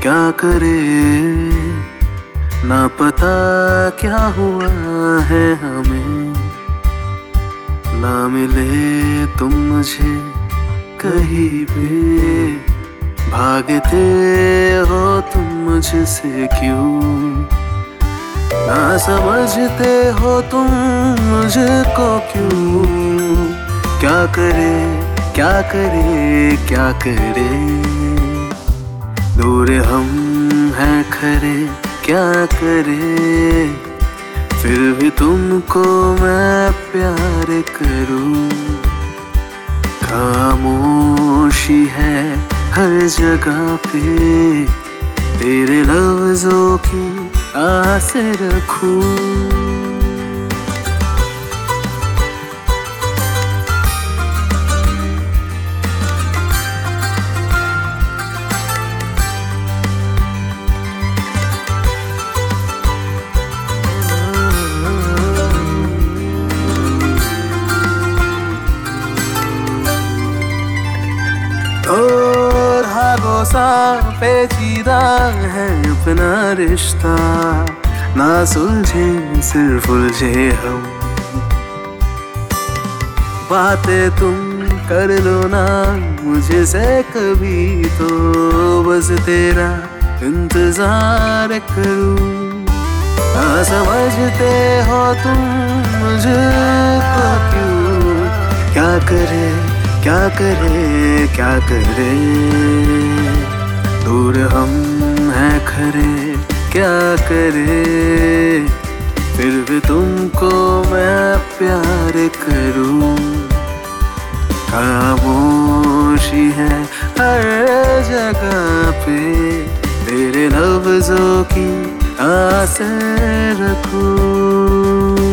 क्या करे, ना पता क्या हुआ है हमें। ना मिले तुम मुझे कहीं पे, भागते हो तुम मुझसे क्यों। ना समझते हो तुम मुझको क्यों। क्या करे, क्या करे, क्या करे, दूर हम हैं खरे, क्या करे। फिर भी तुमको मैं प्यार करूं। खामोशी है हर जगह पे, तेरे लफ्जों की आस रखूं। और धागों सा पेचीदा है अपना रिश्ता, ना सुलझे सिर्फ उलझे हम। बातें तुम कर लो ना मुझसे कभी, तो बस तेरा इंतजार करूं। ना समझते हो तुम मुझको क्यों। क्या करे, क्या करे, क्या करे, दूर हम हैं खरे, क्या करे। फिर भी तुमको मैं प्यार करूं। खामोशी है हर जगह पे, तेरे लफ्जों की आस रखूं।